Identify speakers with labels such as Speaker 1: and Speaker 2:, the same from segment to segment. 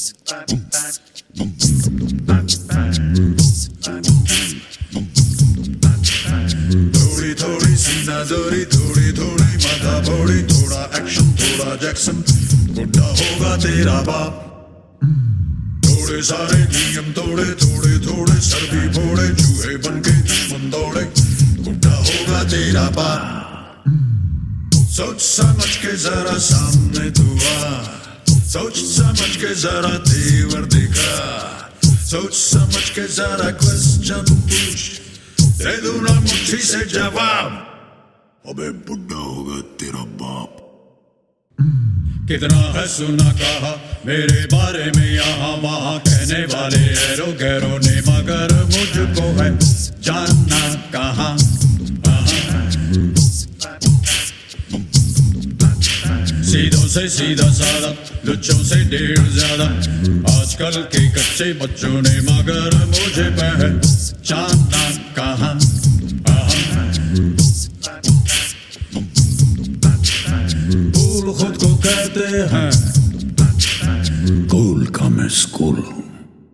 Speaker 1: थोड़ी थोड़ी सीनाजोरी, थोड़ी थोड़ी माथा फोड़ी, थोड़ा एक्शन थोड़ा जैक्सन, बुढ़ा होगा तेरा बाप। थोड़े सारे नियम तोड़े, थोड़े थोड़े सर भी फोड़े, चूहे बनके दुश्मन दौड़े, बुढ़ा होगा तेरा बाप। सोच समझ के जरा सामने तू आ, सोच समझ के जरा तेवर दिखा, सोच समझ के जरा क्वेश्चन पूछ, दे दूं ना मुट्ठी से जवाब, अबे बुढ़ा होगा तेरा बाप। कितना है सुना कहा मेरे बारे में यहाँ वहाँ, कहने वाले ऐरो गैरों ने, मगर मुझको है जानना कहाँ। सीधों से सीधा साधा, लुच्चों से ढेर ज्यादा, आजकल के कच्चे बच्चों ने, मगर मुझे पहचाना कहाँ। कूल खुद को कहते हैं, कूल का मैं स्कूल हूँ।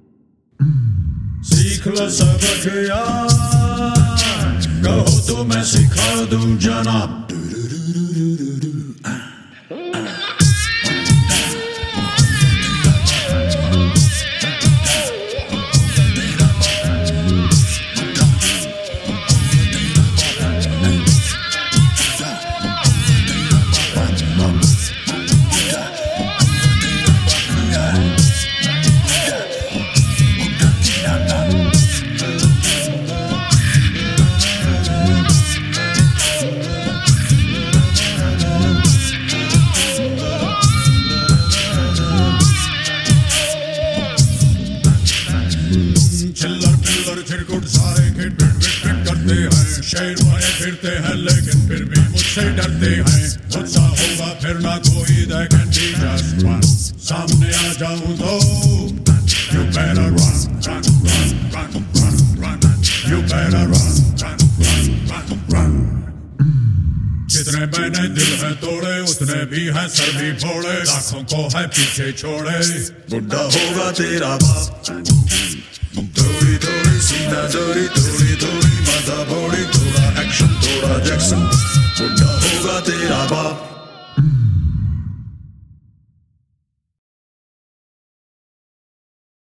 Speaker 1: सीख लो सबक यार, कहो तो मैं सिखा दूं जनाब। चिल्लर पिल्लर चिरकुट सारे खिट पिट पिट पिट करते हैं, शेर बने फिरते हैं लेकिन फिर भी मुझसे डरते हैं। मुझसा होगा फिर ना कोई, they can be just one, सामने आ जाऊं तो you better run, run, run, run, run, run, you better run, run, run, run, run। जितने मैंने दिल है तोड़े, उतने भी हैं सर भी फोड़े, लाखों को है पीछे छोड़े, बुढ़ा होगा तेरा बाप। थोड़ी थोड़ी सीनाजोरी, थोड़ी थोड़ी माथा फोड़ी, थोड़ा एक्शन थोड़ा जैक्सन, बुढ़ा होगा तेरा बाप।